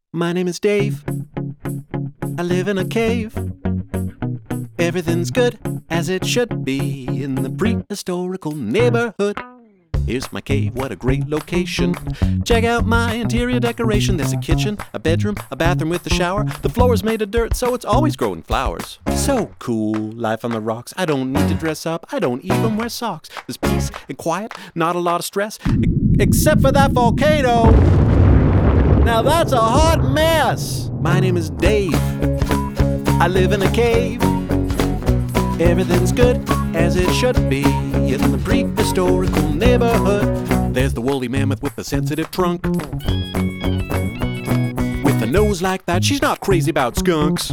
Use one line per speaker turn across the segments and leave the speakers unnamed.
My name is Dave. I live in a cave. Everything's good as it should be in the prehistorical neighborhood. Here's my cave, what a great location. Check out my interior decoration. There's a kitchen, a bedroom, a bathroom with a shower. The floor is made of dirt, so it's always growing flowers. So cool, life on the rocks. I don't need to dress up, I don't even wear socks. There's peace and quiet, not a lot of stress, except for that volcano. Now that's a hot mess. My name is Dave. I live in a cave. Everything's good as it should be in the prehistorical neighborhood. There's the woolly mammoth with the sensitive trunk. With a nose like that, she's not crazy about skunks.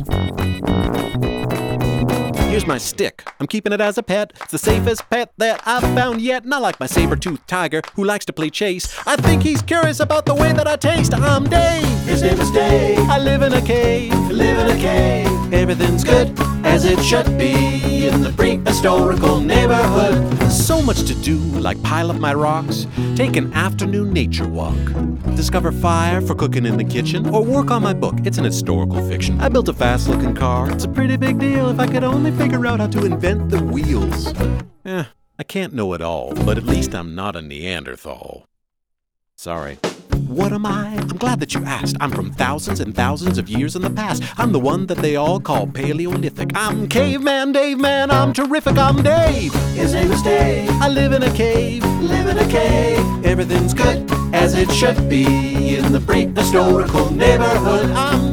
Here's my stick. I'm keeping it as a pet. It's the safest pet that I've found yet. Not like my saber-toothed tiger who likes to play chase. I think he's curious about the way that I taste. I'm Dave.
His name is Dave.
I live in a cave.
Live in a cave.
Everything's good
As it should be in the prehistorical neighborhood.
So much to do, like pile up my rocks, take an afternoon nature walk, discover fire for cooking in the kitchen, or work on my book. It's an historical fiction. I built a fast-looking car. It's a pretty big deal if I could only figure out how to invent the wheels. I can't know it all, but at least I'm not a Neanderthal. Sorry. What am I? I'm glad that you asked. I'm from thousands and thousands of years in the past. I'm the one that they all call Paleolithic. I'm Caveman Dave, man, I'm terrific, I'm Dave.
His name is Dave.
I live in a cave.
Live in a cave.
Everything's good
As it should be in the prehistorical neighborhood.
I'm